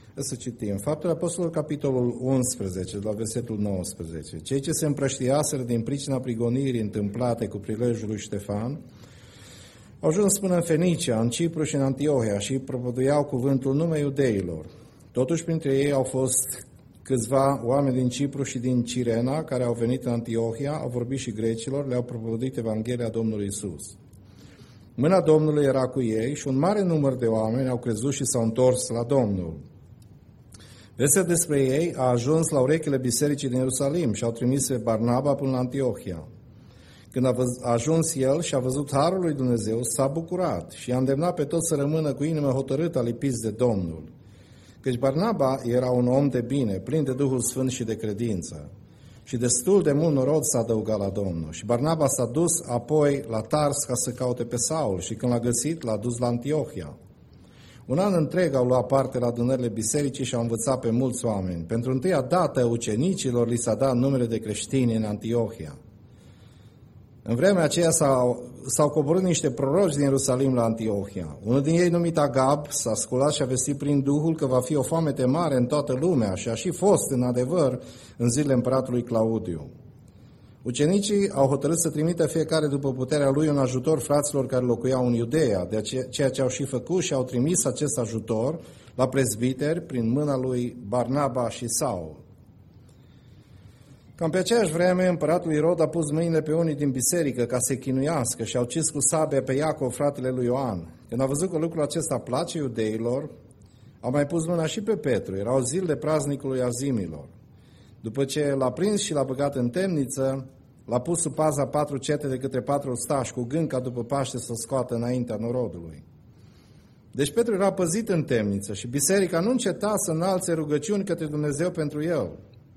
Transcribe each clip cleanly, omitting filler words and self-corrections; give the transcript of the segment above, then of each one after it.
Să citim. Faptele Apostolilor, capitolul 11, la versetul 19. Cei ce se împrăștiaseră din pricina prigonirii întâmplate cu prilejul lui Ștefan au ajuns până în Fenicia, în Cipru și în Antiohia și propovăduiau cuvântul numai iudeilor. Totuși, printre ei au fost câțiva oameni din Cipru și din Cirena care au venit în Antiohia, au vorbit și grecilor, le-au propovăduit Evanghelia Domnului Isus. Mâna Domnului era cu ei și un mare număr de oameni au crezut și s-au întors la Domnul. Vestea despre ei a ajuns la urechile bisericii din Ierusalim și au trimis pe Barnaba până la Antiohia. Când a ajuns el și a văzut harul lui Dumnezeu, s-a bucurat și a îndemnat pe toți să rămână cu inimă hotărâtă lipiți de Domnul. Căci Barnaba era un om de bine, plin de Duhul Sfânt și de credință. Și destul de mult norod s-a adăugat la Domnul. Și Barnaba s-a dus apoi la Tars ca să caute pe Saul și când l-a găsit, l-a dus la Antiohia. Un an întreg au luat parte la adunările bisericii și au învățat pe mulți oameni. Pentru întâia dată ucenicilor li s-a dat numele de creștini în Antiohia. În vremea aceea s-au coborât niște proroci din Ierusalim la Antiohia. Unul din ei, numit Agab, s-a sculat și a vestit prin Duhul că va fi o foamete mare în toată lumea și a și fost, în adevăr, în zilele împăratului Claudiu. Ucenicii au hotărât să trimită fiecare după puterea lui un ajutor fraților care locuiau în Iudeea, de ceea ce au și făcut și au trimis acest ajutor la prezbiteri prin mâna lui Barnaba și Saul. Cam pe aceeași vreme, împăratul Irod a pus mâinile pe unii din biserică ca să chinuiască și au ucis cu sabia pe Iacov, fratele lui Ioan. Când a văzut că lucrul acesta place iudeilor, au mai pus mâna și pe Petru. Erau zilele praznicului Azimilor. După ce l-a prins și l-a băgat în temniță, l-a pus sub paza 4 cete de câte 4 ostași, cu gând ca după Paște să scoată înaintea norodului. Deci Petru era păzit în temniță și biserica nu înceta să înalțe rugăciuni către Dumnezeu pentru el.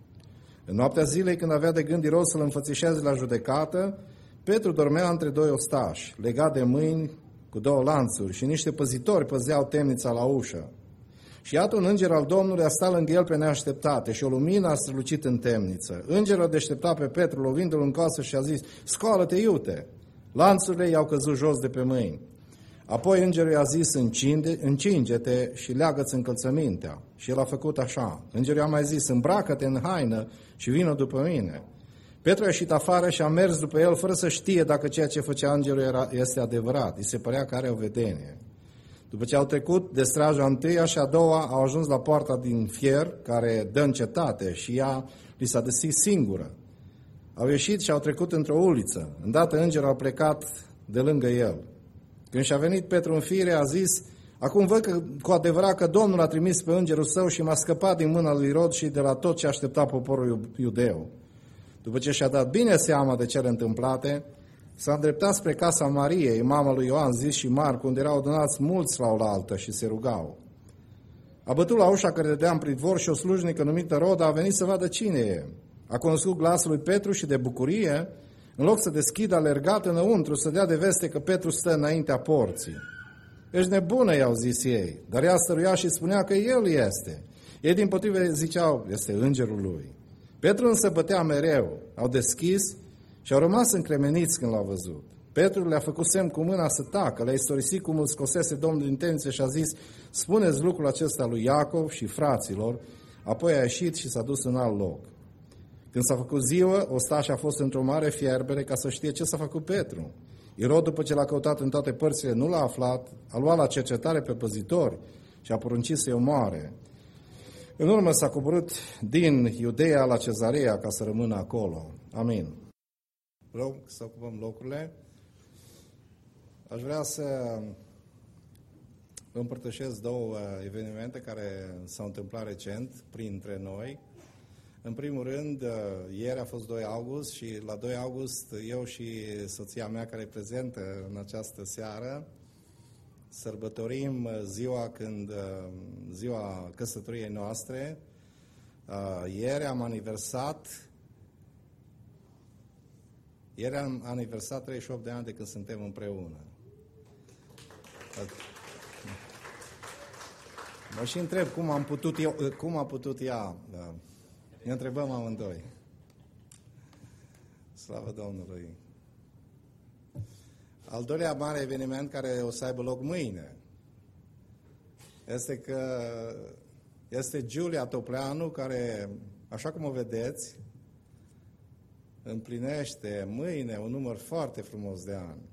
În noaptea zilei, când avea de gând Irod să-l înfățișeze la judecată, Petru dormea între 2 ostași, legat de mâini cu 2 lanțuri și niște păzitori păzeau temnița la ușă. Și iată un înger al Domnului a stat lângă el pe neașteptate și o lumină a strălucit în temniță. Îngerul a deșteptat pe Petru, lovindu-l în coasă și a zis: "Scoală-te, iute!" Lanțurile i-au căzut jos de pe mâini. Apoi îngerul i-a zis: "Încinge-te și leagă-ți încălțămintea." Și el a făcut așa. Îngerul i-a mai zis: "Îmbracă-te în haină și vină după mine." Petru a ieșit afară și a mers după el fără să știe dacă ceea ce făcea îngerul este adevărat. Îi se părea că are o vedenie. După ce au trecut de straja întâia și a doua, au ajuns la poarta din fier, care dă în cetate, și ea li s-a deschis singură. Au ieșit și au trecut într-o uliță. Îndată îngerul a plecat de lângă el. Când și-a venit Petru în fire, a zis: "Acum văd că, cu adevărat că Domnul a trimis pe îngerul său și m-a scăpat din mâna lui Irod și de la tot ce aștepta poporul iudeu." După ce și-a dat bine seama de cele întâmplate, s-a îndreptat spre casa Mariei, mama lui Ioan, Zis și Marc, unde erau adunați mulți la oaltă și se rugau. A bătut la ușa care dădea în pridvor și o slujnică numită Roda a venit să vadă cine e. A cunoscut glasul lui Petru și de bucurie, în loc să deschidă, a alergat înăuntru să dea de veste că Petru stă înaintea porții. "Ești nebună," i-au zis ei, dar ea stăruia și spunea că el este. Ei dimpotrivă ziceau: "Este îngerul lui." Petru însă bătea mereu. Au deschis și au rămas încremeniți când l-au văzut. Petru le-a făcut semn cu mâna să tacă, le-a istorisit cum îl scosese Domnul din temniță și a zis: "Spuneți lucrul acesta lui Iacov și fraților." Apoi a ieșit și s-a dus în alt loc. Când s-a făcut ziua, ostașii a fost într-o mare fierbere ca să știe ce s-a făcut Petru. Irod, după ce l-a căutat în toate părțile, nu l-a aflat, a luat la cercetare pe păzitori și a poruncit să-i omoare. În urmă s-a coborât din Iudeea la Cezarea ca să rămână acolo. Amin. Rog să ocupăm locurile. Aș vrea să vă împărtășesc 2 evenimente care s-au întâmplat recent printre noi. În primul rând, ieri a fost 2 august și la 2 august eu și soția mea, care e prezentă în această seară, sărbătorim ziua căsătoriei noastre. Ieri am aniversat 38 de ani de când suntem împreună. Mă și întreb cum a putut ea. Ne întrebăm amândoi. Slavă Domnului! Al doilea mare eveniment care o să aibă loc mâine este că este Giulia Topleanu, care, așa cum o vedeți, împlinește mâine un număr foarte frumos de ani.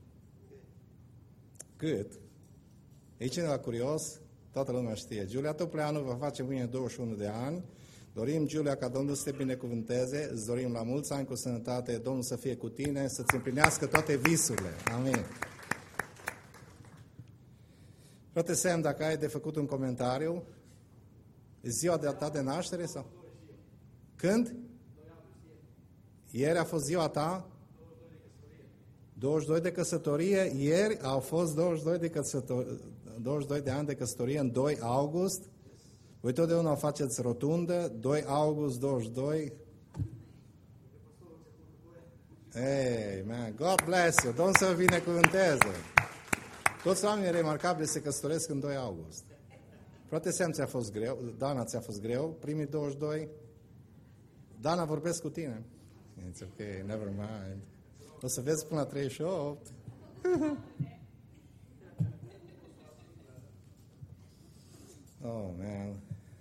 Cât? E cineva curios? Toată lumea știe. Giulia Topleanu va face mâine 21 de ani. Dorim, Giulia, ca Domnul să te binecuvânteze, îți dorim la mulți ani cu sănătate, Domnul să fie cu tine, să-ți împlinească toate visurile. Amin. Frate Sam, dacă ai de făcut un comentariu, e ziua de ta de naștere sau? Când? Ieri a fost ziua ta? 22 de căsătorie. Ieri au fost 22 de ani de căsătorie în 2 august. Voi totdeauna faceți rotundă, 2 august 22. Hey, man, God bless you. Domnul să vă binecuvânteze. Toți oamenii remarcabili se căsătoresc în 2 august. Frate Sam, ți-a fost greu? Dana, ți-a fost greu? Primii 22? Dana, vorbesc cu tine. It's okay, never mind. O să vezi până la 38. Oh, man.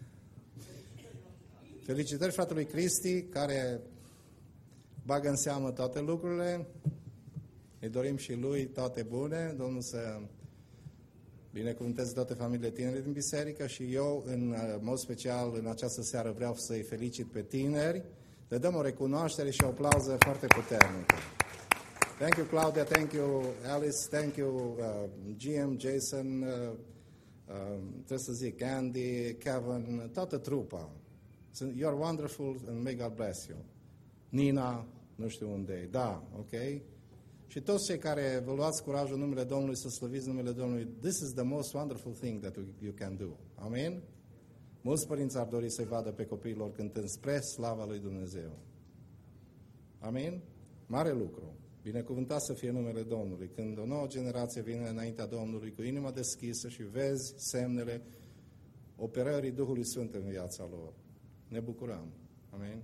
Felicitări fratelui Cristi, care bagă în seamă toate lucrurile. Îi dorim și lui toate bune. Domnul să binecuvânteze toate familiile tineri din biserică și eu, în mod special, în această seară vreau să-i felicit pe tineri. Le dăm o recunoaștere și o aplauză foarte puternică. Thank you, Claudia. Thank you, Alice. Thank you, GM, Jason, trebuie să zic, Andy, Kevin, toată trupa. You are wonderful and may God bless you. Nina, nu știu unde e. Da, ok? Și toți cei care vă luați curajul în numele Domnului să slăviți numele Domnului, this is the most wonderful thing that you can do. Amen? Mulți părinți ar dori să-i vadă pe copiilor cântând spre slava lui Dumnezeu. Amen? Mare lucru. Binecuvântat să fie numele Domnului. Când o nouă generație vine înaintea Domnului cu inima deschisă și vezi semnele operării Duhului Sfânt în viața lor. Ne bucurăm. Amen?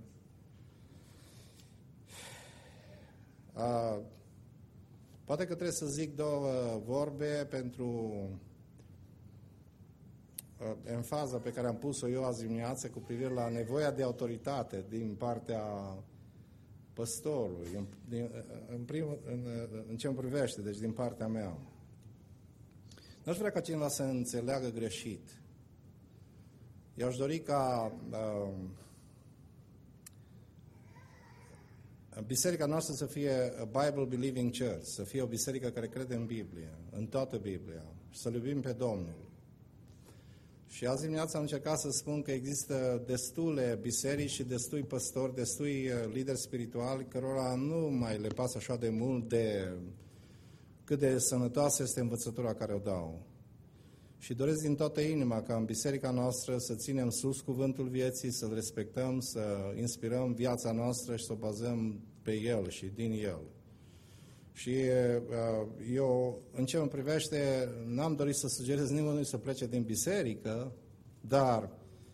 Poate că trebuie să zic 2 vorbe pentru emfaza pe care am pus-o eu azi dimineață cu privire la nevoia de autoritate din partea păstorului, în ce îmi privește, deci din partea mea. Nu-aș vrea ca cineva să înțeleagă greșit. Eu aș dori ca biserica noastră să fie a Bible-believing church, să fie o biserică care crede în Biblie, în toată Biblia, și să-L iubim pe Domnul. Și azi dimineața am încercat să spun că există destule biserici și destui păstori, destui lideri spirituali, cărora nu mai le pasă așa de mult de cât de sănătoasă este învățătura care o dau. Și doresc din toată inima ca în biserica noastră să ținem sus cuvântul vieții, să-L respectăm, să inspirăm viața noastră și să o bazăm pe El și din El. Și eu, în ce mă privește, n-am dorit să sugerez nimănui să plece din biserică, dar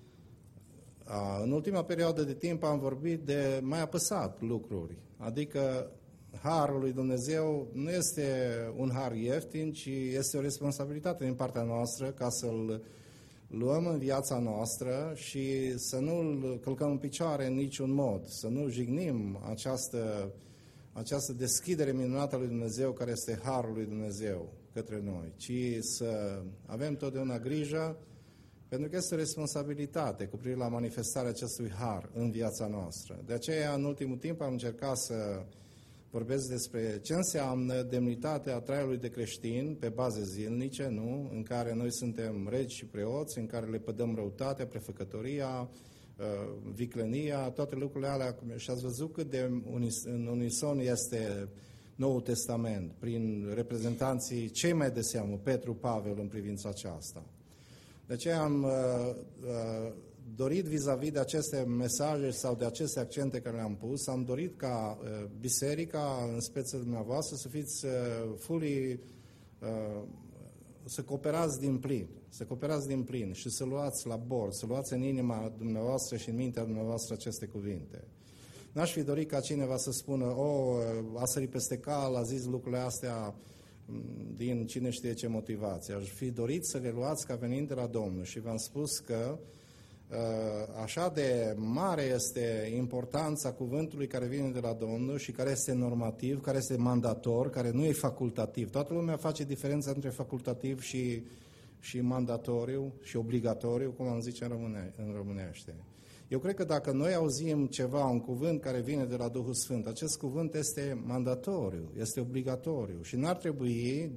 în ultima perioadă de timp am vorbit de mai apăsat lucruri. Adică harul lui Dumnezeu nu este un har ieftin, ci este o responsabilitate din partea noastră ca să-L luăm în viața noastră și să nu-L călcăm în picioare în niciun mod, să nu jignim această deschidere minunată a lui Dumnezeu, care este harul lui Dumnezeu către noi, ci să avem totdeauna grijă, pentru că este o responsabilitate cu privire la manifestarea acestui har în viața noastră. De aceea, în ultimul timp, am încercat să vorbesc despre ce înseamnă demnitatea traiului de creștin pe baze zilnice, nu? În care noi suntem regi și preoți, în care le pădăm răutatea, prefăcătoria, viclenia, toate lucrurile alea. Și ați văzut cât de în unison este Noul Testament, prin reprezentanții cei mai de seamă, Petru, Pavel, în privința aceasta. De aceea am dorit vis-a-vis de aceste mesaje sau de aceste accente care le-am pus, am dorit ca biserica, în speță dumneavoastră, să fiți să cooperați din plin și să luați la bord, să luați în inima dumneavoastră și în mintea dumneavoastră aceste cuvinte. N-aș fi dorit ca cineva să spună, a sărit peste cal, a zis lucrurile astea din cine știe ce motivație. Aș fi dorit să le luați ca venind de la Domnul și v-am spus că așa de mare este importanța cuvântului care vine de la Domnul și care este normativ, care este mandator, care nu e facultativ. Toată lumea face diferența între facultativ și mandatoriu și obligatoriu, cum am zice în românește. Eu cred că dacă noi auzim ceva, un cuvânt care vine de la Duhul Sfânt, acest cuvânt este mandatoriu, este obligatoriu și n-ar trebui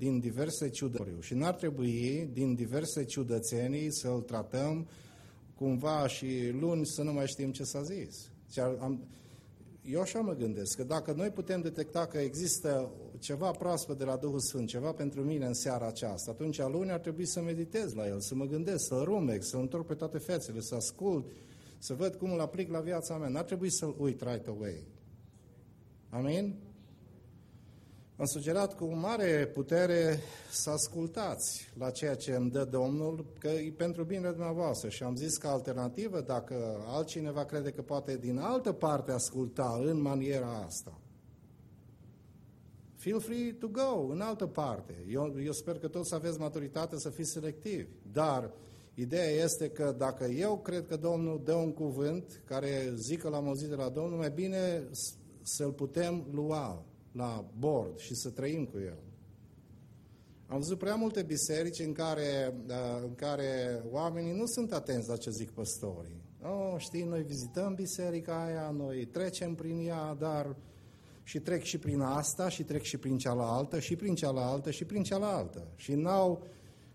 din diverse ciudățenii să-l tratăm cumva și luni să nu mai știm ce s-a zis. Eu așa mă gândesc, că dacă noi putem detecta că există ceva proaspăt de la Duhul Sfânt, ceva pentru mine în seara aceasta, atunci luni ar trebui să meditez la el, să mă gândesc, să-l rumec, să-l întorc pe toate fețele, să ascult, să văd cum îl aplic la viața mea. N-ar trebui să-l uit right away. Amin? Am sugerat cu mare putere să ascultați la ceea ce îmi dă Domnul, că e pentru bine dumneavoastră. Și am zis că alternativă, dacă altcineva crede că poate din altă parte asculta în maniera asta, feel free to go, în altă parte. Eu sper că toți aveți maturitate să fiți selectivi. Dar ideea este că dacă eu cred că Domnul dă un cuvânt care zic că l-am auzit de la Domnul, mai bine să-l putem lua la bord și să trăim cu el. Am văzut prea multe biserici în care oamenii nu sunt atenți la ce zic păstorii. Știi, noi vizităm biserica aia, noi trecem prin ea, dar și trec și prin asta, și trec și prin cealaltă, și prin cealaltă, și prin cealaltă. Și n-au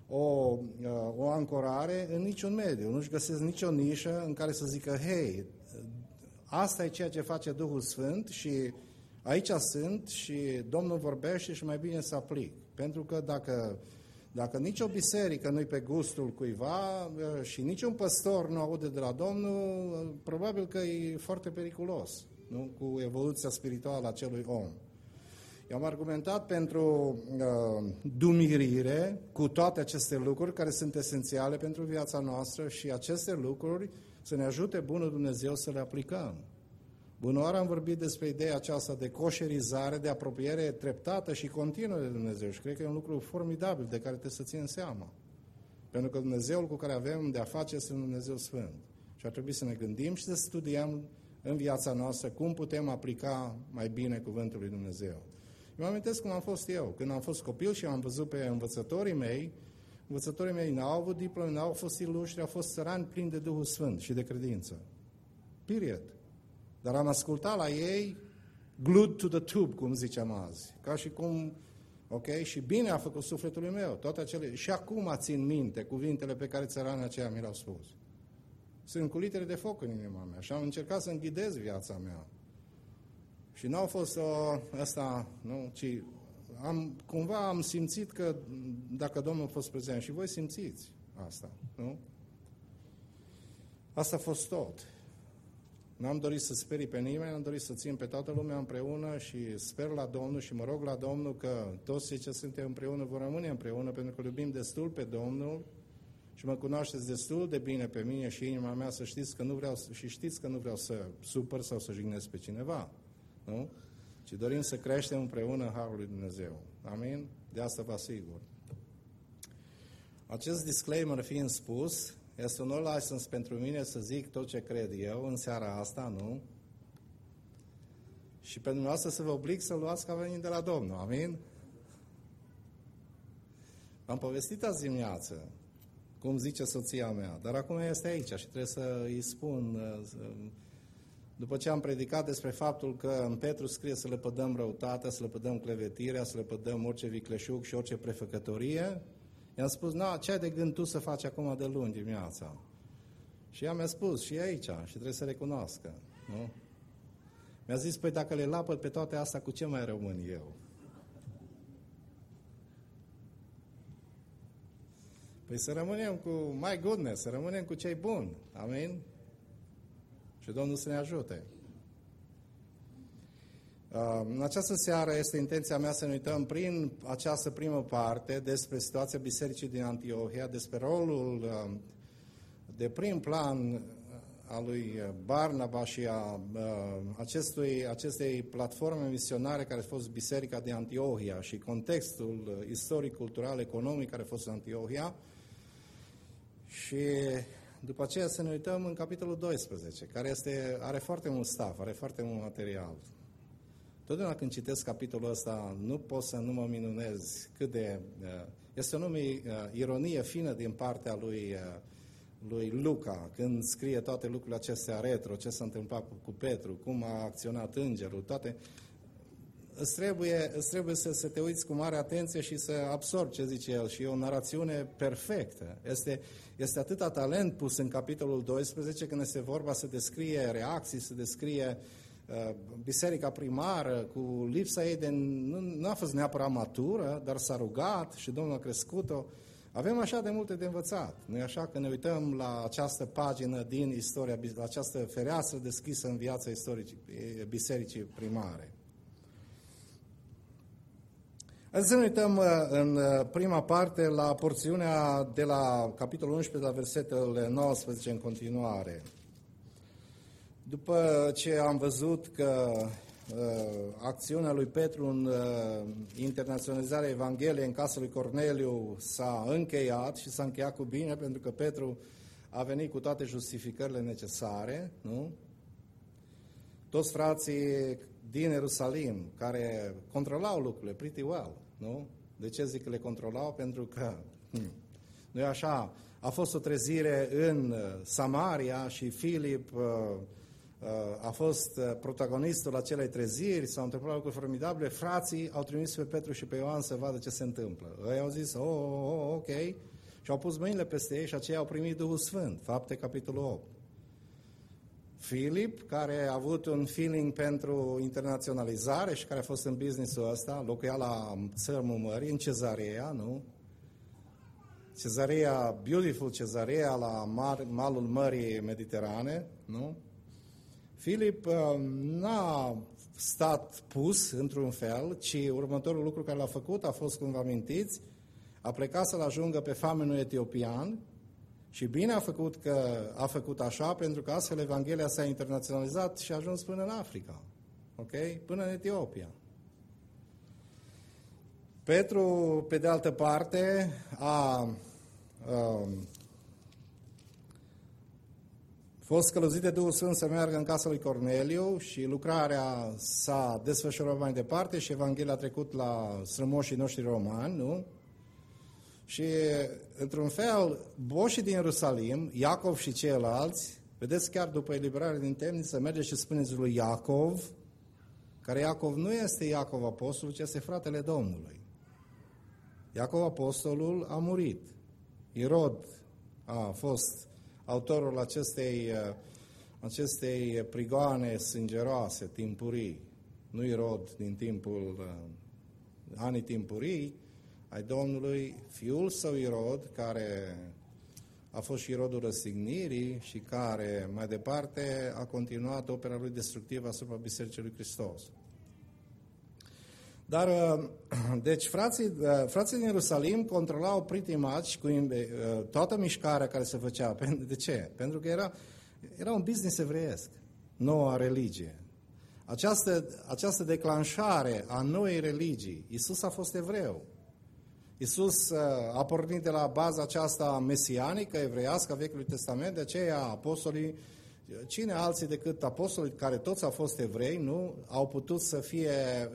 o ancorare în niciun mediu, nu-și găsesc nicio nișă în care să zică, hei, asta e ceea ce face Duhul Sfânt și aici sunt și Domnul vorbește și mai bine să aplic. Pentru că dacă nicio biserică nu-i pe gustul cuiva și niciun păstor nu aude de la Domnul, probabil că e foarte periculos, nu? Cu evoluția spirituală a acelui om. Eu am argumentat pentru dumirire cu toate aceste lucruri care sunt esențiale pentru viața noastră și aceste lucruri să ne ajute Bunul Dumnezeu să le aplicăm. Bună oară am vorbit despre ideea aceasta de coșerizare, de apropiere treptată și continuă de Dumnezeu și cred că e un lucru formidabil de care trebuie să ținem seama. Pentru că Dumnezeul cu care avem de a face este un Dumnezeu Sfânt. Și ar trebui să ne gândim și să studiem în viața noastră cum putem aplica mai bine cuvântul lui Dumnezeu. Eu mă amintesc cum am fost eu. Când am fost copil și am văzut pe învățătorii mei n-au avut diplome, n-au fost iluștri, au fost țărani plini de Duhul Sfânt și de credință. Period. Dar am ascultat la ei glued to the tube, cum ziceam azi. Ca și cum, ok, și bine a făcut sufletului meu. Toate acele, și acum țin minte cuvintele pe care țăranii aceia mi le-au spus. Sunt cu litere de foc în inima mea și am încercat să înghidez viața mea. Și n-au fost ăsta, nu, ci cumva am simțit că dacă Domnul a fost prezent și voi simțiți asta, nu? Asta a fost tot. N-am dorit să sperii pe nimeni, am dorit să țin pe toată lumea împreună și sper la Domnul și mă rog la Domnul că toți cei ce suntem împreună vor rămâne împreună pentru că iubim destul pe Domnul și mă cunoașteți destul de bine pe mine și inima mea să știți că nu vreau să supăr sau să jignesc pe cineva, nu? Ci dorim să creștem împreună în Harul lui Dumnezeu. Amin? De asta vă asigur. Acest disclaimer fiind spus, este un license pentru mine să zic tot ce cred eu în seara asta, nu? Și pe dumneavoastră să vă oblig să luați ca venind de la Domnul. Amin? Am povestit azi dimineață, cum zice soția mea, dar acum este aici și trebuie să îi spun, după ce am predicat despre faptul că în Petru scrie să le pădăm răutatea, să le pădăm clevetirea, să le pădăm orice vicleșug și orice prefăcătorie, i-am spus, ce ai de gând tu să faci acum de luni dimineața? Și ea mi-a spus, și aici, și trebuie să recunoască, nu? Mi-a zis, păi dacă le lapăd pe toate astea, cu ce mai rămân eu? Păi să rămânem cu, my goodness, să rămânem cu cei buni, amin? Și Domnul să ne ajute. În această seară este intenția mea să ne uităm prin această primă parte despre situația bisericii din Antiohia, despre rolul de prim plan a lui Barnaba și a acestei platforme misionare care a fost biserica din Antiohia și contextul istoric, cultural, economic care a fost în Antiohia. Și după aceea să ne uităm în capitolul 12, care are foarte mult staff, are foarte mult material. Totdeauna când citesc capitolul ăsta, nu pot să nu mă minunez cât de... Este o ironie fină din partea lui Luca, când scrie toate lucrurile acestea retro, ce s-a întâmplat cu Petru, cum a acționat îngerul, toate... Îți trebuie să te uiți cu mare atenție și să absorbi ce zice el. Și e o narațiune perfectă. Este atâta talent pus în capitolul 12 când este vorba să descrie reacții, să descrie biserica primară cu lipsa ei nu a fost neapărat matură, dar s-a rugat și Domnul a crescut-o. Avem așa de multe de învățat. Nu-i așa? Că ne uităm la această pagină din istoria, la această fereastră deschisă în viața bisericii primare. Să ne uităm în prima parte la porțiunea de la capitolul 11, la versetele 19 în continuare. După ce am văzut că acțiunea lui Petru în internaționalizarea Evangheliei în casa lui Corneliu s-a încheiat și s-a încheiat cu bine, pentru că Petru a venit cu toate justificările necesare, nu? Toți frații din Ierusalim, care controlau lucrurile pretty well, nu? De ce zic că le controlau? Pentru că, nu e așa, a fost o trezire în Samaria și Filip a fost protagonistul acelei treziri, s-au întâmplat lucruri formidabile, frații au trimis pe Petru și pe Ioan să vadă ce se întâmplă. Ei au zis, ok, și au pus mâinile peste ei și aceia au primit Duhul Sfânt, Fapte, capitolul 8. Filip, care a avut un feeling pentru internaționalizare și care a fost în business-ul ăsta, locuia la țărmul mării, în Cezarea, nu? Cezarea, beautiful Cezarea, la malul Mării Mediterane, nu? Filip n-a stat pus într-un fel, ci următorul lucru care l-a făcut a fost, cum vă amintiți, a plecat să-l ajungă pe famenul etiopian. Și bine a făcut că a făcut așa, pentru că astfel Evanghelia s-a internaționalizat și a ajuns până în Africa, ok? Până în Etiopia. Petru, pe de altă parte, a fost călăuzit de Duhul Sfânt să meargă în casa lui Corneliu și lucrarea s-a desfășurat mai departe și Evanghelia a trecut la strămoșii noștri romani, nu? Și, într-un fel, boșii din Ierusalim, Iacov și ceilalți, vedeți, chiar după eliberarea din temniță, merge și spuneți lui Iacov, care Iacov nu este Iacov apostolul, ci este fratele Domnului. Iacov apostolul a murit. Irod a fost autorul acestei prigoane sângeroase, timpurii. Nu Irod din timpul anii timpurii, ai Domnului, fiul său Irod, care a fost și Irodul răstignirii și care mai departe a continuat opera lui destructivă asupra Bisericii lui Hristos. Dar, deci, frații din Ierusalim controlau pretty much cu toată mișcarea care se făcea. De ce? Pentru că era un business evreiesc, noua religie. Această declanșare a noii religii, Iisus a fost evreu. Iisus a pornit de la baza aceasta mesianică, evreiască a Vechiului Testament, de aceea apostolii, cine alții decât apostolii, care toți au fost evrei, nu, au putut să fie,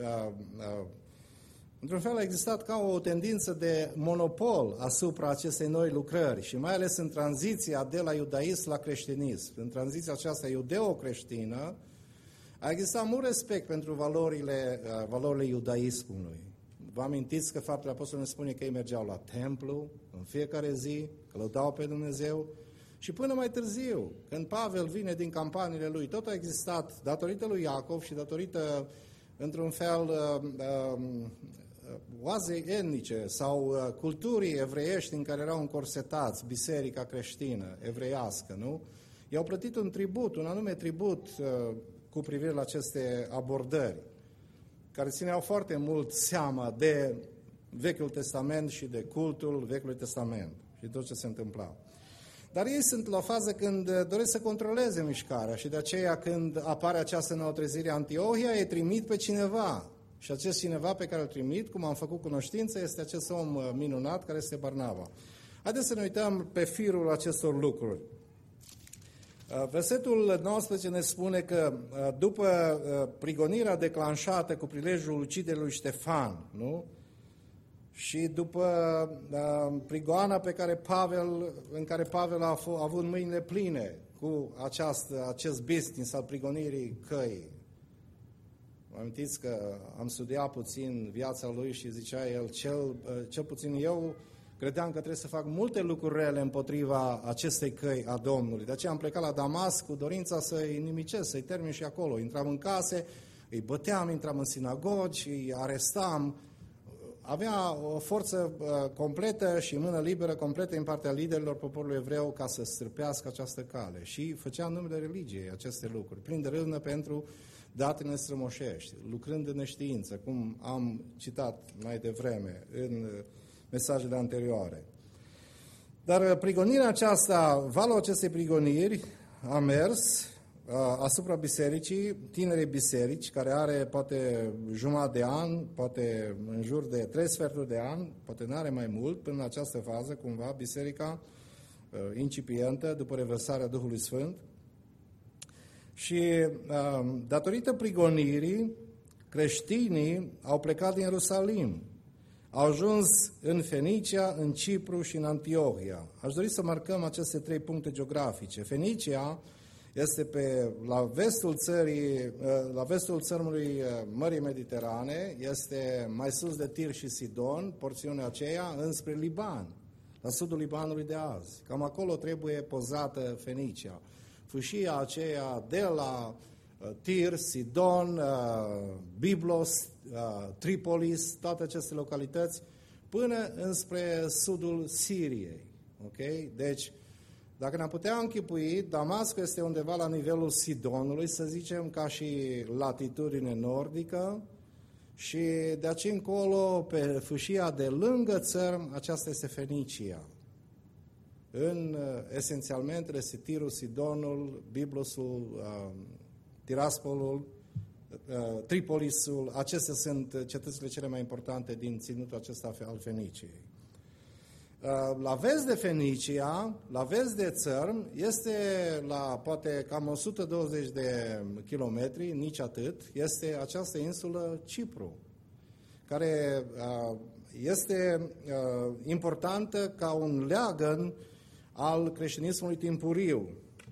într-un fel a existat ca o tendință de monopol asupra acestei noi lucrări și mai ales în tranziția de la iudaism la creștinism, în tranziția aceasta iudeo-creștină, a existat mult respect pentru valorile iudaismului. Vă amintiți că Faptele Apostolilor ne spune că ei mergeau la templu în fiecare zi, că lăudau pe Dumnezeu și până mai târziu, când Pavel vine din campaniile lui, tot a existat, datorită lui Iacov și datorită, într-un fel, oazei etnice sau culturii evreiești în care erau încorsetați, biserica creștină, evreiască, nu? I-au plătit un tribut, un anume tribut cu privire la aceste abordări, care țineau foarte mult seama de Vechiul Testament și de cultul Vechiului Testament și tot ce se întâmpla. Dar ei sunt la o fază când doresc să controleze mișcarea și de aceea când apare această nouă trezire Antiohia, ei trimit pe cineva. Și acest cineva pe care îl trimit, cum am făcut cunoștință, este acest om minunat care este Barnaba. Haideți să ne uităm pe firul acestor lucruri. Versetul 19 ne spune că după prigonirea declanșată cu prilejul uciderii lui Ștefan, nu? Și după prigoana în care Pavel a avut mâinile pline cu acest business al prigonirii căii. Vă amintiți că am studiat puțin viața lui și zicea el, cel puțin eu credeam că trebuie să fac multe lucruri rele împotriva acestei căi a Domnului. De aceea am plecat la Damasc cu dorința să-i nimicesc, să-i termin și acolo. Intram în case, îi băteam, intram în sinagogi, îi arestam. Avea o forță completă și mână liberă completă în partea liderilor poporului evreu ca să strâpească această cale. Și făcea în numele religiei aceste lucruri, prin de râvnă pentru datele strămoșești, lucrând în neștiință, cum am citat mai devreme în mesajele anterioare. Dar prigonirea aceasta, valul acestei prigoniri a mers asupra bisericii, tinerei biserici, care are poate jumătate de an, poate în jur de 3 sferturi de an, poate n-are mai mult, până în această fază, cumva, biserica incipientă, după revărsarea Duhului Sfânt. Și datorită prigonirii, creștinii au plecat din Ierusalim. Au ajuns în Fenicia, în Cipru și în Antiohia. Aș dori să marcăm aceste 3 puncte geografice. Fenicia este la vestul țărmului Mării Mediterane, este mai sus de Tir și Sidon, porțiunea aceea, înspre Liban, la sudul Libanului de azi. Cam acolo trebuie pozată Fenicia. Fâșia aceea de la Tir, Sidon, Biblos, Tripolis, toate aceste localități, până înspre sudul Siriei. Okay? Deci, dacă ne-am putea închipui, Damasc este undeva la nivelul Sidonului, să zicem, ca și latitudine nordică, și de aici încolo, pe fâșia de lângă țărm, aceasta este Fenicia. Esențialmente, este Tirul, Sidonul, Biblosul, Tiraspolul, Tripolisul, acestea sunt cetățile cele mai importante din ținutul acesta al Feniciei. La vest de Fenicia, la vest de țărm, este la poate cam 120 de kilometri, nici atât, este această insulă Cipru, care este importantă ca un leagăn al creștinismului timpuriu.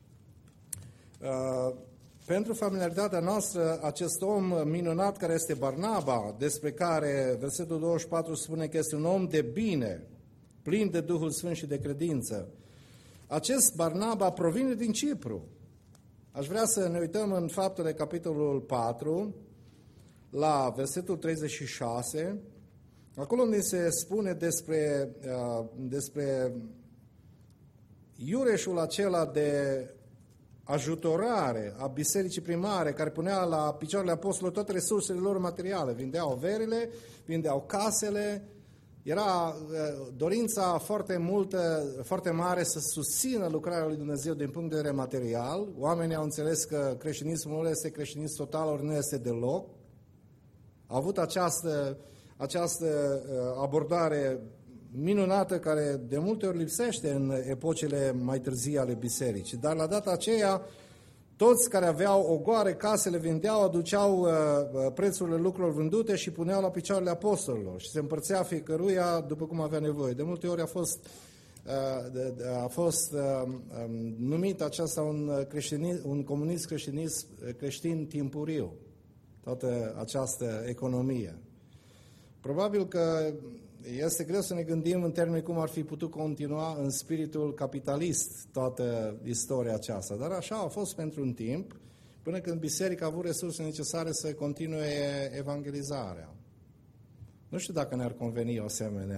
Pentru familiaritatea noastră, acest om minunat care este Barnaba, despre care versetul 24 spune că este un om de bine, plin de Duhul Sfânt și de credință. Acest Barnaba provine din Cipru. Aș vrea să ne uităm în Faptele, capitolul 4, la versetul 36, acolo unde se spune despre iureșul acela de ajutorare a bisericii primare, care punea la picioarele apostolilor toate resursele lor materiale. Vindeau averile, vindeau casele. Era dorința foarte mare să susțină lucrarea lui Dumnezeu din punct de vedere material. Oamenii au înțeles că creștinismul nu este creștinism total, ori nu este deloc. Au avut această abordare minunată care de multe ori lipsește în epocile mai târzii ale bisericii. Dar la data aceea, toți care aveau ogoare, casele vindeau, aduceau prețurile lucrurilor vândute și puneau la picioarele apostolilor și se împărțea fiecăruia după cum avea nevoie. De multe ori a fost numit aceasta un comunism creștin timpuriu, toată această economie. Probabil că este greu să ne gândim în termeni cum ar fi putut continua în spiritul capitalist toată istoria aceasta. Dar așa a fost pentru un timp, până când biserica a avut resurse necesare să continue evangelizarea. Nu știu dacă ne-ar conveni o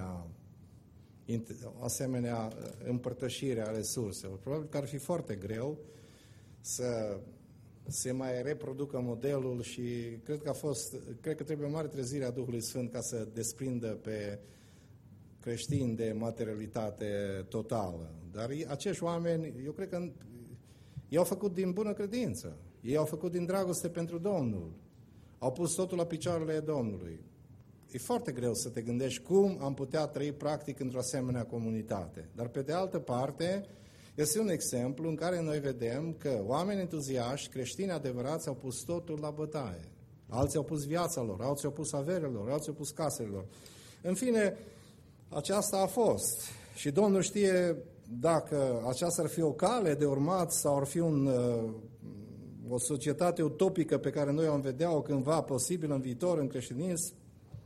asemenea împărtășire a resurselor. Probabil că ar fi foarte greu să se mai reproducă modelul și cred că trebuie o mare trezire a Duhului Sfânt ca să desprindă pe creștini de materialitate totală. Dar acești oameni, eu cred că ei au făcut din bună credință. Ei au făcut din dragoste pentru Domnul. Au pus totul la picioarele Domnului. E foarte greu să te gândești cum am putea trăi practic într-o asemenea comunitate. Dar pe de altă parte, Este un exemplu în care noi vedem că oameni entuziaști, creștini adevărați, au pus totul la bătaie. Alții au pus viața lor, alții au pus averile lor, alții au pus casele lor. În fine, aceasta a fost. Și Domnul știe dacă aceasta ar fi o cale de urmat sau ar fi o societate utopică pe care noi am vedea-o cândva posibil în viitor, în creștinism.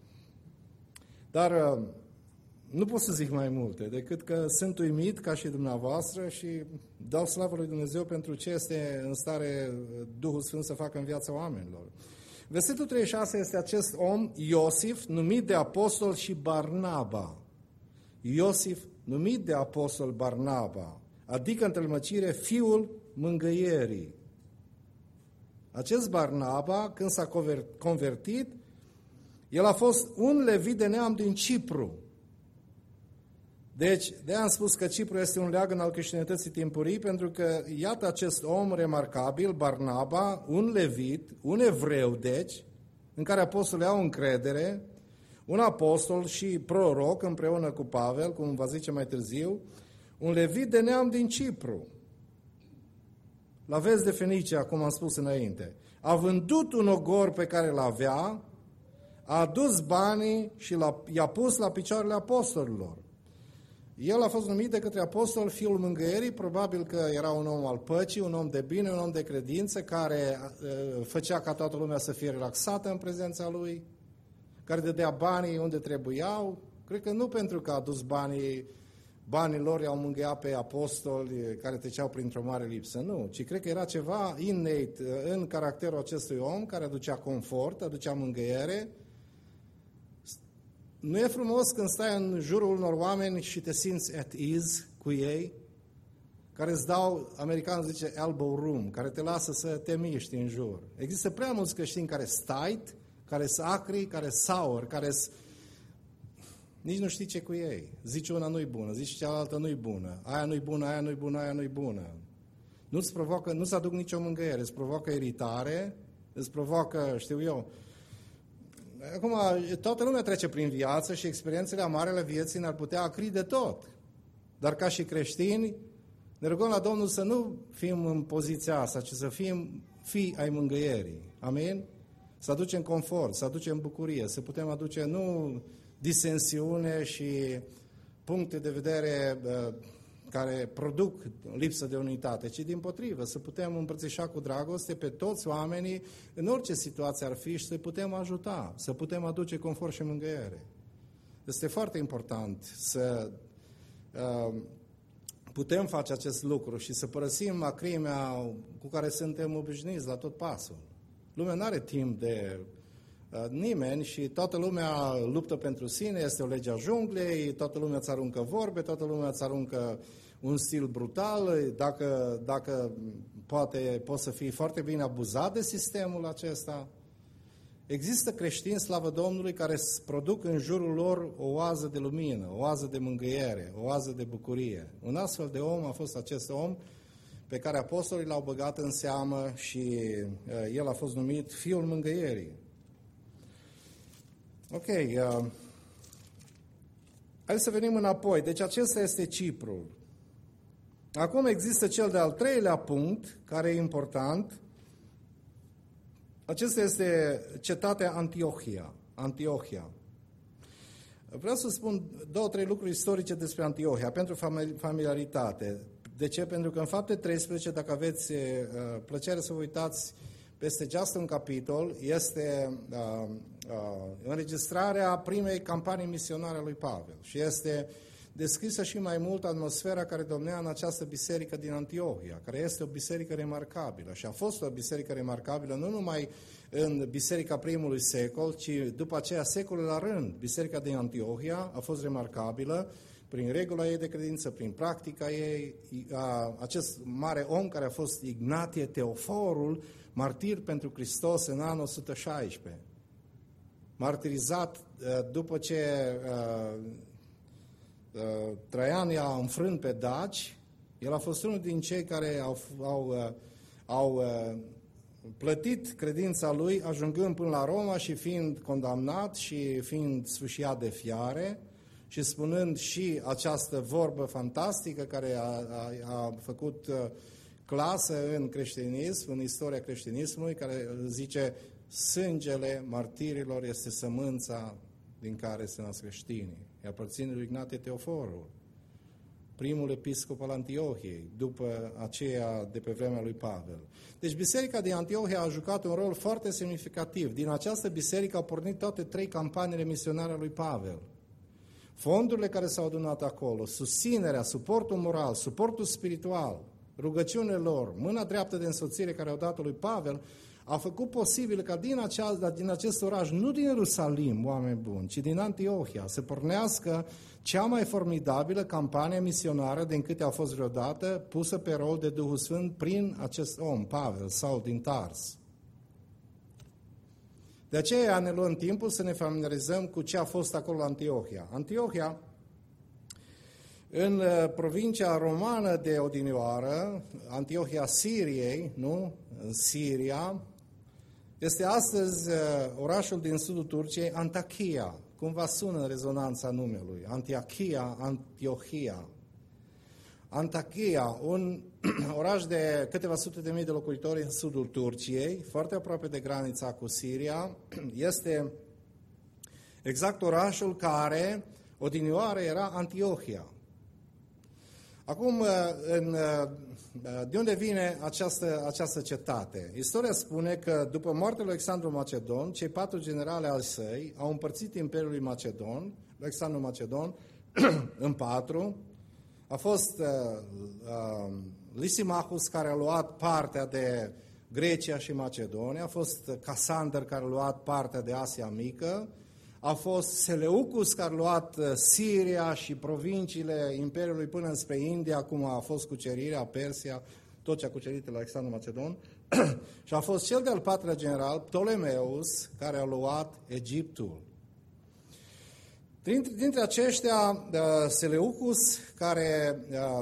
Dar nu pot să zic mai multe decât că sunt uimit ca și dumneavoastră și dau slavă lui Dumnezeu pentru ce este în stare Duhul Sfânt să facă în viața oamenilor. Versetul 36 este acest om, Iosif, numit de apostol și Barnaba. Iosif, numit de apostol Barnaba, adică în tălmăcire fiul mângâierii. Acest Barnaba, când s-a convertit, el a fost un levit de neam din Cipru. Deci, de-aia am spus că Cipru este un leagăn al creștinătății timpurii, pentru că, iată acest om remarcabil, Barnaba, un levit, un evreu, deci, în care apostolii au încredere, un apostol și proroc împreună cu Pavel, cum va zice mai târziu, un levit de neam din Cipru. La vest de Fenicia, cum am spus înainte. A vândut un ogor pe care l-avea, a adus banii și i-a pus la picioarele apostolilor. El a fost numit de către apostol fiul mângâierii, probabil că era un om al păcii, un om de bine, un om de credință, care făcea ca toată lumea să fie relaxată în prezența lui, care dădea banii unde trebuiau. Cred că nu pentru că a adus banii lor i-au mângâiat pe apostoli care treceau printr-o mare lipsă, nu, ci cred că era ceva innate în caracterul acestui om care aducea confort, aducea mângâiere. Nu e frumos când stai în jurul unor oameni și te simți at ease cu ei, care îți dau, americanul zice, elbow room, care te lasă să te miști în jur. Există prea mulți creștini care stait, care sunt acri, care sour, care nici nu știi ce cu ei. Zici una nu-i bună, zici cealaltă nu-i bună, aia nu-i bună, aia nu-i bună, aia nu-i bună. Nu-ți aduc nicio mângâiere, îți provoacă iritare, îți provoacă, știu eu. Acum, toată lumea trece prin viață și experiențele amare ale vieții ne-ar putea acri de tot. Dar ca și creștini, ne rugăm la Domnul să nu fim în poziția asta, ci să fim fii ai mângâierii. Amin? Să aducem confort, să aducem bucurie, să putem aduce nu disensiune și puncte de vedere care produc lipsă de unitate, ci dimpotrivă, să putem îmbrățișa cu dragoste pe toți oamenii, în orice situație ar fi, și să putem ajuta, să putem aduce confort și mângâiere. Este foarte important să putem face acest lucru și să părăsim acrimea cu care suntem obișnuiți la tot pasul. Lumea nu are timp de nimeni și toată lumea luptă pentru sine, este o lege a junglei, toată lumea îți aruncă vorbe, toată lumea îți aruncă un stil brutal, dacă poți să fii foarte bine abuzat de sistemul acesta. Există creștini, slavă Domnului, care produc în jurul lor o oază de lumină, o oază de mângâiere, o oază de bucurie. Un astfel de om a fost acest om pe care apostolii l-au băgat în seamă și el a fost numit fiul mângâierii. Ok, hai să venim înapoi. Deci acesta este Ciprul. Acum există cel de-al treilea punct, care e important. Acesta este cetatea Antiohia. Vreau să spun 2-3 lucruri istorice despre Antiohia, pentru familiaritate. De ce? Pentru că în Fapte 13, dacă aveți plăcere să vă uitați peste geastă un capitol, este înregistrarea primei campanii misionare a lui Pavel și este descrisă și mai mult atmosfera care domnea în această biserică din Antiohia, care este o biserică remarcabilă și a fost o biserică remarcabilă nu numai în biserica primului secol, ci după aceea secole la rând. Biserica din Antiohia a fost remarcabilă prin regula ei de credință, prin practica ei. Acest mare om care a fost Ignatie Teoforul, martir pentru Hristos în anul 116, martirizat după ce Traian i-a înfrânt pe daci. El a fost unul din cei care au plătit credința lui, ajungând până la Roma și fiind condamnat și fiind sfâșiat de fiare și spunând și această vorbă fantastică care a făcut clasă în creștinism, în istoria creștinismului, care zice: sângele martirilor este sămânța din care se nasc creștinii. Îi aparține lui Ignate Teoforul, primul episcop al Antiohiei, după aceea de pe vremea lui Pavel. Deci biserica din Antiohia a jucat un rol foarte semnificativ. Din această biserică au pornit toate 3 campaniile misionare a lui Pavel. Fondurile care s-au adunat acolo, susținerea, suportul moral, suportul spiritual, rugăciunile lor, mâna dreaptă de însoțire care au dat-o lui Pavel, a făcut posibil ca din acest oraș, nu din Ierusalim, oameni buni, ci din Antiohia, să pornească cea mai formidabilă campanie misionară din câte a fost vreodată pusă pe rol de Duhul Sfânt prin acest om, Pavel, Saul din Tars. De aceea ne luăm timpul să ne familiarizăm cu ce a fost acolo la Antiohia. Antiohia, în provincia romană de odinioară, Antiohia Siriei, nu? În Siria, este astăzi orașul din sudul Turciei, Antakya. Cumva sună în rezonanța numelui. Antiohia. Antakya, un oraș de câteva sute de mii de locuitori în sudul Turciei, foarte aproape de granița cu Siria, este exact orașul care odinioară era Antiohia. Acum, de unde vine această cetate? Istoria spune că după moartea lui Alexandru Macedon, cei 4 generali al săi au împărțit Imperiul lui Macedon, Alexandru Macedon, în 4. A fost Lysimachus, care a luat partea de Grecia și Macedonia, a fost Casander, care a luat partea de Asia Mică, a fost Seleucus, care a luat Siria și provinciile Imperiului până spre India, cum a fost cucerirea, Persia, tot ce a cucerit la Alexandru Macedon, și a fost cel de-al 4-lea general, Ptolemeus, care a luat Egiptul. Dintre aceștia, Seleucus, care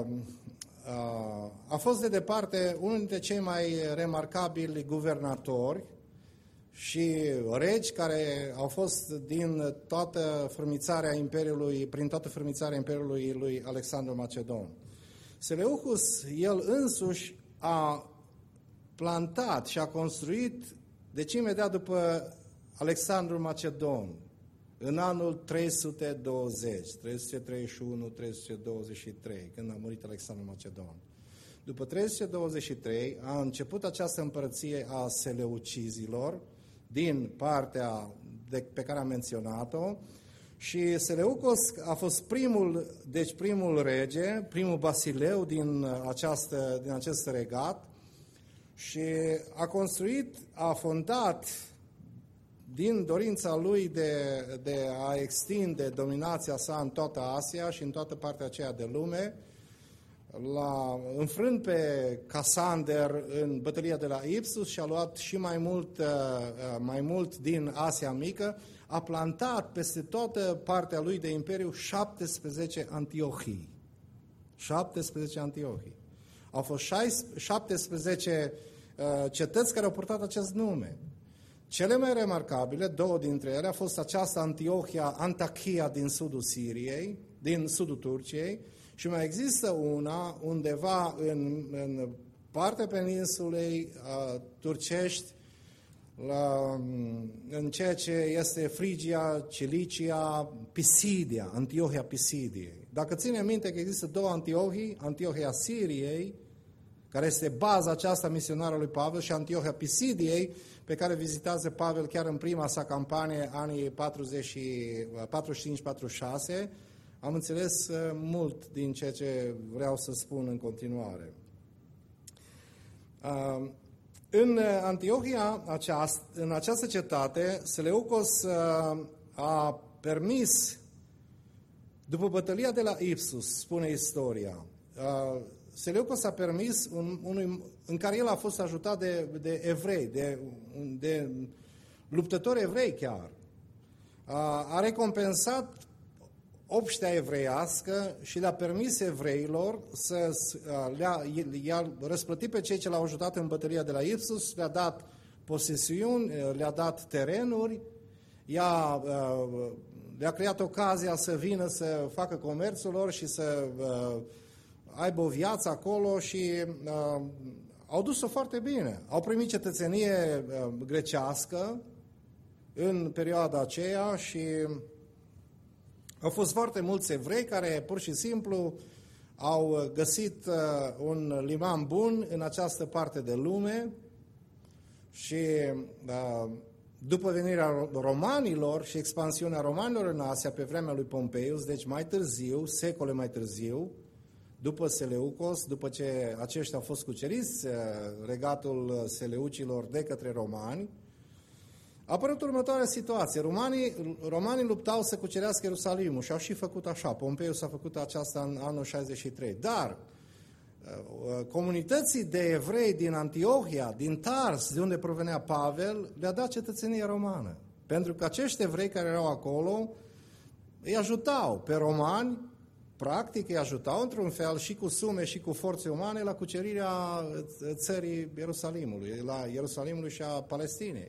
a fost de departe unul dintre cei mai remarcabili guvernatori și regi care au fost din toată fărâmițarea Imperiului, prin toată fărâmițarea Imperiului lui Alexandru Macedon. Seleucus, el însuși a plantat și a construit, deci imediat după Alexandru Macedon, în anul 320, 331, 323, când a murit Alexandru Macedon. După 323 a început această împărăție a seleucizilor din partea pe care am menționat-o și Seleucos a fost primul rege, primul basileu din acest regat și a construit, a fondat din dorința lui de a extinde dominația sa în toată Asia și în toată partea aceea de lume, înfrânt pe Casander în bătălia de la Ipsus și a luat și mai mult din Asia Mică, a plantat peste toată partea lui de imperiu 17 Antiohii. 17 Antiohii. Au fost 17 cetăți care au purtat acest nume. Cele mai remarcabile, 2 dintre ele, a fost această Antakya din sudul Siriei, din sudul Turciei, și mai există una undeva în partea peninsulei turcești, în ceea ce este Frigia, Cilicia, Pisidia, Antiohia Pisidiei. Dacă ține minte că există 2 Antiohii, Antiohia Siriei, care este baza aceasta misionară lui Pavel, și Antiohia Pisidiei, pe care vizitează Pavel chiar în prima sa campanie, anii 45-46, am înțeles mult din ceea ce vreau să spun în continuare. În Antiohia, în această cetate, Seleucos a permis, după bătălia de la Ipsus, spune istoria, Seleucos a permis, în care el a fost ajutat de evrei, de luptători evrei chiar, a recompensat obștea evreiască și le-a permis evreilor i-a răsplătit pe cei ce l-au ajutat în bătălia de la Ipsus, le-a dat posesiuni, le-a dat terenuri, le-a creat ocazia să vină să facă comerțul lor și să aibă o viață acolo și au dus-o foarte bine. Au primit cetățenie grecească în perioada aceea și au fost foarte mulți evrei care pur și simplu au găsit un liman bun în această parte de lume și după venirea romanilor și expansiunea romanilor în Asia pe vremea lui Pompeius, deci mai târziu, secole mai târziu, după Seleucos, după ce aceștia au fost cuceriți, regatul seleucilor de către romani, a apărut următoarea situație. Romanii luptau să cucerească Ierusalimul și au și făcut așa. Pompeius a făcut aceasta în anul 63. Dar comunității de evrei din Antiohia, din Tars, de unde provenea Pavel, le-a dat cetățenie romană. Pentru că acești evrei care erau acolo îi ajutau pe romani, practic îi ajutau într-un fel și cu sume și cu forțe umane la cucerirea țării Ierusalimului, la Ierusalimului și a Palestinei.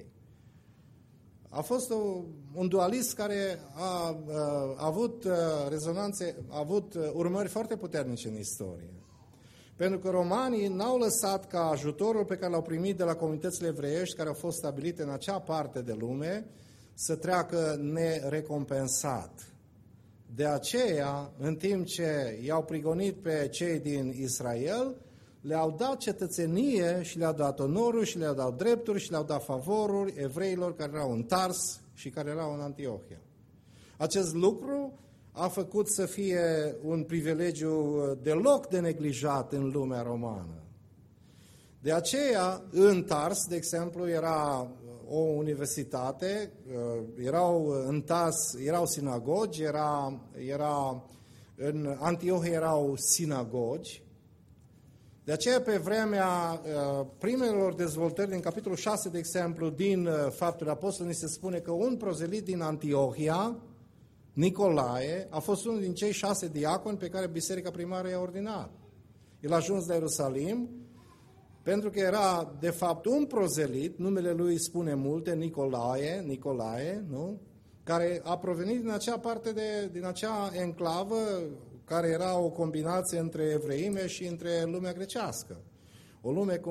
A fost un dualist care a avut rezonanțe, a avut urmări foarte puternice în istorie. Pentru că romanii n-au lăsat ca ajutorul pe care l-au primit de la comunitățile evreiești care au fost stabilite în acea parte de lume să treacă nerecompensat. De aceea, în timp ce i-au prigonit pe cei din Israel, le-au dat cetățenie și le-au dat onoruri și le-au dat drepturi și le-au dat favoruri evreilor care erau în Tars și care erau în Antiohia. Acest lucru a făcut să fie un privilegiu deloc de neglijat în lumea romană. De aceea, în Tars, de exemplu, era o universitate, în Tars erau sinagogi, în Antiohia erau sinagogi. De aceea, pe vremea primelor dezvoltări, din capitolul 6, de exemplu, din Faptele Apostolilor, ni se spune că un prozelit din Antiohia, Nicolae, a fost unul din cei 6 diaconi pe care biserica primară i-a ordinat. El a ajuns la Ierusalim, pentru că era, de fapt, un prozelit, numele lui spune multe, Nicolae, nu? Care a provenit din acea parte, din acea enclavă, care era o combinație între evreime și între lumea grecească. O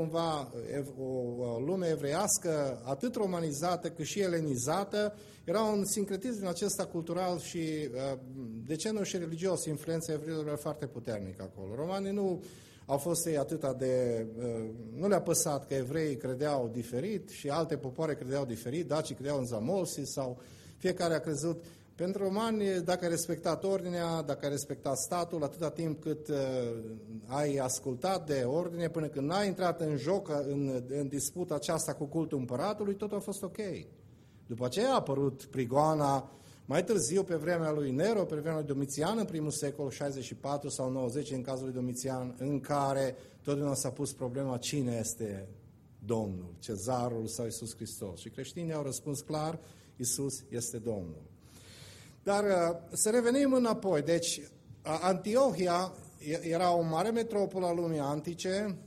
lume evreiască atât romanizată cât și elenizată, era un sincretism din acesta cultural și, de ce nu și religios, influența evreilor era foarte puternică acolo. Romanii nu au fost ei atâta de... nu le-a păsat că evreii credeau diferit și alte popoare credeau diferit, dacii credeau în Zamolsis sau fiecare a crezut. Pentru romani, dacă ai respectat ordinea, dacă ai respectat statul, atâta timp cât ai ascultat de ordine, până când n-ai intrat în joc, în disputa aceasta cu cultul împăratului, totul a fost ok. După aceea a apărut prigoana mai târziu, pe vremea lui Nero, pe vremea lui Domitian, în primul secol, 64 sau 90, în cazul lui Domitian, în care totdeauna s-a pus problema cine este Domnul, Cezarul sau Iisus Hristos. Și creștinii au răspuns clar, Iisus este Domnul. Dar să revenim înapoi. Deci, Antiohia era o mare metropolă a lumii antice,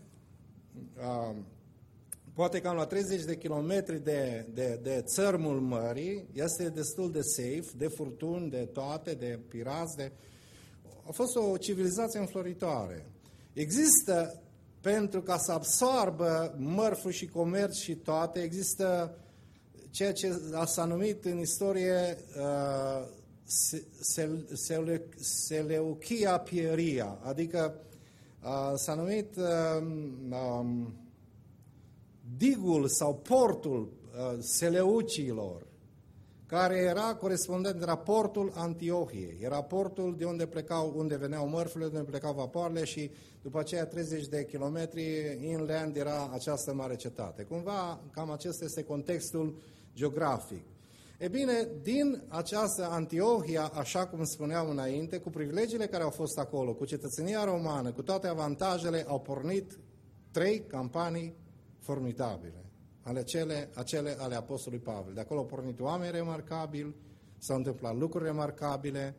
poate cam la 30 de kilometri de țărmul mării, este destul de safe, de furtuni, de toate, de pirați, a fost o civilizație înfloritoare. Există, pentru ca să absoarbă mărfuri și comerț și toate, există ceea ce s-a numit în istorie Seleucia Pieria, adică s-a numit digul sau portul Seleucilor, care era corespondent, era portul Antiohiei, era portul de unde veneau mărfurile, de unde plecau vapoarele și după aceea 30 de kilometri inland era această mare cetate. Cumva, cam acesta este contextul geografic. E bine, din această Antiohia, așa cum spuneam înainte, cu privilegiile care au fost acolo, cu cetățenia romană, cu toate avantajele, au pornit 3 campanii formidabile, acele ale Apostolului Pavel. De acolo au pornit oameni remarcabili, s-au întâmplat lucruri remarcabile.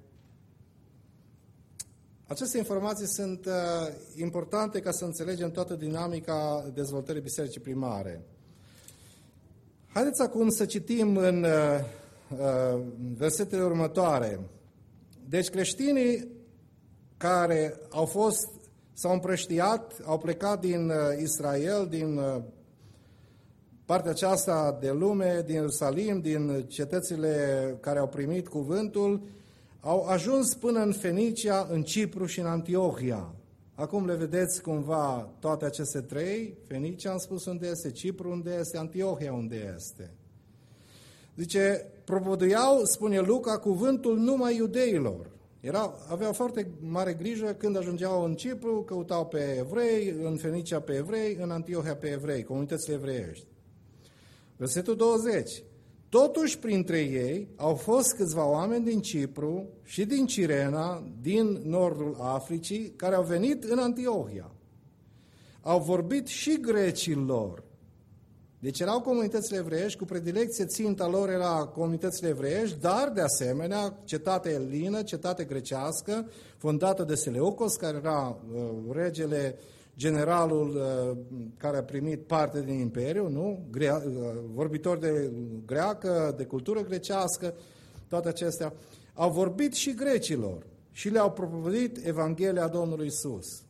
Aceste informații sunt importante ca să înțelegem toată dinamica dezvoltării bisericii primare. Haideți acum să citim în versetele următoare. Deci creștinii care s-au împrăștiat, au plecat din Israel, din partea aceasta de lume, din Ierusalim, din cetățile care au primit cuvântul, au ajuns până în Fenicia, în Cipru și în Antiohia. Acum le vedeți cumva toate aceste trei. Fenicia am spus unde este, Cipru unde este, Antiohia unde este. Zice, propovăduiau, spune Luca, cuvântul numai iudeilor. Aveau foarte mare grijă când ajungeau în Cipru, căutau pe evrei, în Fenicia pe evrei, în Antiohia pe evrei, comunitățile evreiești. Versetul 20. Totuși, printre ei au fost câțiva oameni din Cipru și din Cirena, din nordul Africii, care au venit în Antiohia. Au vorbit și grecilor. Deci erau comunitățile evreiești, cu predilecție ținta lor era comunitățile evreiești, dar de asemenea cetate elină, cetate grecească, fondată de Seleucos, care era regele, generalul care a primit parte din imperiu, nu? Vorbitor de greacă, de cultură grecească, toate acestea. Au vorbit și grecilor și le-au propovăduit Evanghelia Domnului Iisus.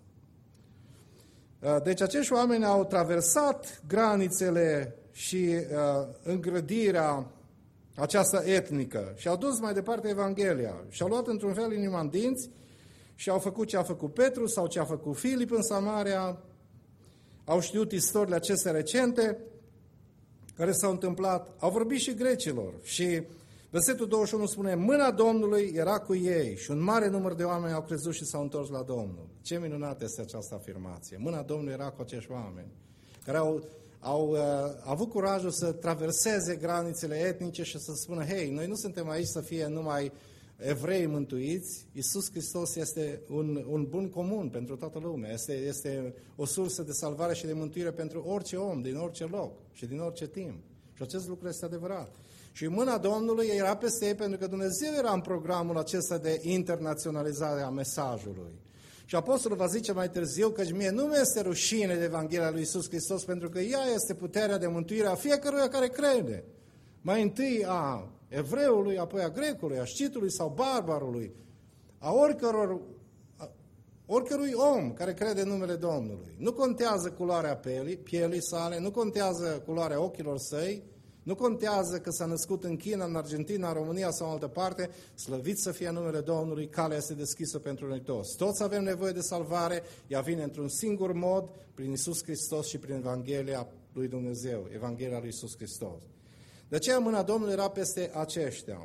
Deci acești oameni au traversat granițele și îngrădirea aceasta etnică și au dus mai departe Evanghelia și au luat într-un fel inima în dinți și au făcut ce a făcut Petru sau ce a făcut Filip în Samaria, au știut istoriile acestea recente care s-au întâmplat, au vorbit și grecilor și versetul 21 spune, mâna Domnului era cu ei și un mare număr de oameni au crezut și s-au întors la Domnul. Ce minunată este această afirmație. Mâna Domnului era cu acești oameni care au avut curajul să traverseze granițele etnice și să spună, hei, noi nu suntem aici să fie numai evrei mântuiți, Iisus Hristos este un bun comun pentru toată lumea, este o sursă de salvare și de mântuire pentru orice om, din orice loc și din orice timp. Și acest lucru este adevărat. Și mâna Domnului era peste ei pentru că Dumnezeu era în programul acesta de internaționalizare a mesajului. Și Apostolul va zice mai târziu că mie nu mi-este rușine de Evanghelia lui Iisus Hristos pentru că ea este puterea de mântuire a fiecăruia care crede. Mai întâi a evreului, apoi a grecului, a scitului sau barbarului, a oricărui om care crede în numele Domnului. Nu contează culoarea pielii sale, nu contează culoarea ochilor săi, nu contează că s-a născut în China, în Argentina, în România sau în altă parte, slăvit să fie numele Domnului, calea este deschisă pentru noi toți. Toți avem nevoie de salvare, ea vine într-un singur mod, prin Iisus Hristos și prin Evanghelia lui Dumnezeu, Evanghelia lui Iisus Hristos. De aceea mâna Domnului era peste aceștia.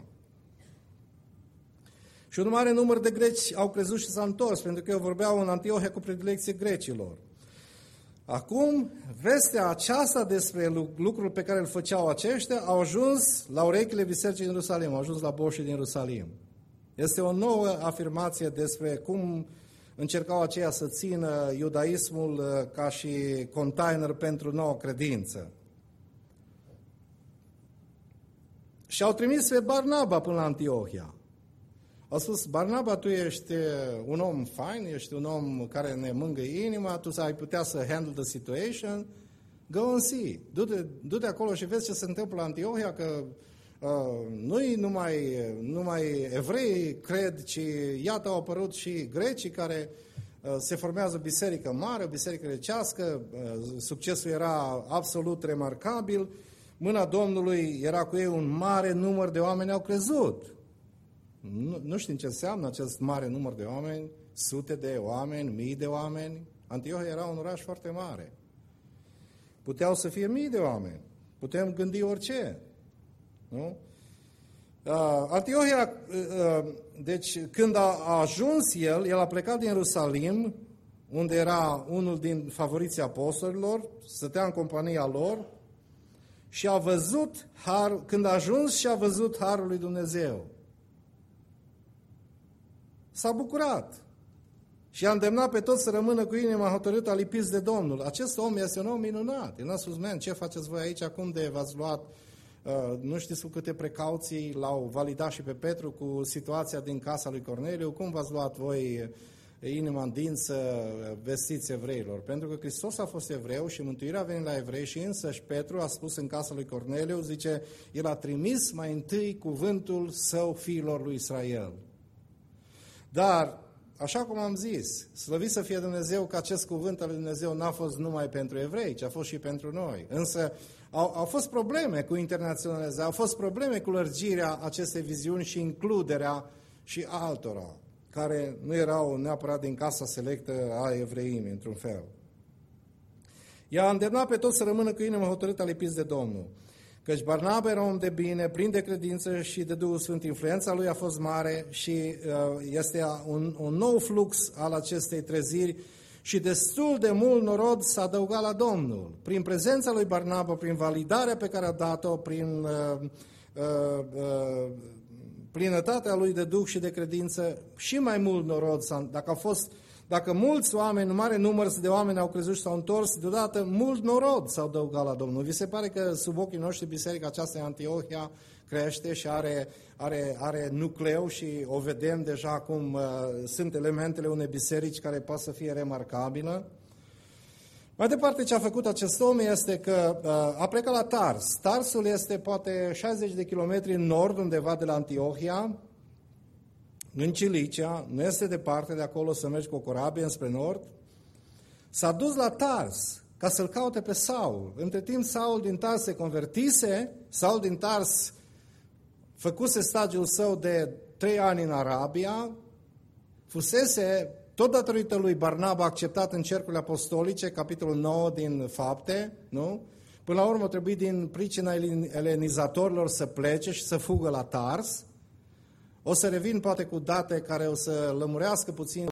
Și un mare număr de greci au crezut și s-au întors, pentru că eu vorbeau în Antiohia cu predilecție grecilor. Acum, vestea aceasta despre lucrul pe care îl făceau aceștia au ajuns la urechile bisericii din Ierusalim, au ajuns la boșii din Ierusalim. Este o nouă afirmație despre cum încercau aceia să țină iudaismul ca și container pentru nouă credință. Și au trimis pe Barnaba până la Antiohia. Au spus, Barnaba, tu ești un om fain, ești un om care ne mângâie inima, tu ai putea să handle the situation, go and see. Du-te acolo și vezi ce se întâmplă la Antiohia, că nu-i numai evrei cred, ci iată au apărut și grecii care se formează biserică mare, biserică grecească, succesul era absolut remarcabil, mâna Domnului era cu ei, un mare număr de oameni au crezut. Nu știm ce înseamnă acest mare număr de oameni, sute de oameni, mii de oameni. Antiohia era un oraș foarte mare. Puteau să fie mii de oameni. Putem gândi orice. Nu? Antiohia, deci când a ajuns el a plecat din Ierusalim, unde era unul din favoriții apostolilor, stătea în compania lor și a văzut când a ajuns și a văzut harul lui Dumnezeu. S-a bucurat și a îndemnat pe toți să rămână cu inima hotărâtă, alipiți de Domnul. Acest om este un om minunat. El n-a spus, ce faceți voi aici acum de v-ați luat, nu știți cu câte precauții, l-au validat și pe Petru cu situația din casa lui Corneliu, cum v-ați luat voi inima în dinți să vestiți evreilor. Pentru că Hristos a fost evreu și mântuirea a venit la evrei și însăși Petru a spus în casa lui Corneliu, zice, el a trimis mai întâi cuvântul său fiilor lui Israel. Dar, așa cum am zis, slăvit să fie Dumnezeu că acest cuvânt al lui Dumnezeu n-a fost numai pentru evrei, ci a fost și pentru noi. Însă au fost probleme cu internaționalizarea, au fost probleme cu lărgirea acestei viziuni și includerea și altora, care nu erau neapărat din casa selectă a evreimii, într-un fel. Ea a îndemnat pe toți să rămână cu inimă hotărâtă lipiți de Domnul. Căci Barnaba era om de bine, plin de credință și de Duhul Sfânt. Influența lui a fost mare și este un nou flux al acestei treziri și destul de mult norod s-a adăugat la Domnul. Prin prezența lui Barnaba, prin validarea pe care a dat-o, prin plinătatea lui de Duh și de credință, și mai mult norod, dacă mulți oameni, un mare număr de oameni au crezut și s-au întors, deodată mult norod s-au adăugat la Domnul. Vi se pare că sub ochii noștri biserica aceasta în Antiohia crește și are nucleu și o vedem deja cum sunt elementele unei biserici care poate să fie remarcabilă? Mai departe, ce a făcut acest om este că a plecat la Tars. Tarsul este poate 60 de kilometri în nord, undeva de la Antiohia, în Cilicia, nu este departe de acolo să mergi cu o corabie înspre nord. S-a dus la Tars ca să-l caute pe Saul. Între timp, Saul din Tars se convertise, Saul din Tars făcuse stagiul său de 3 ani în Arabia, fusese, tot datorită lui Barnaba, acceptat în cercurile apostolice, capitolul 9 din Fapte, nu? Până la urmă trebuie din pricina elenizatorilor să plece și să fugă la Tars. O să revin poate cu date care o să lămurească puțin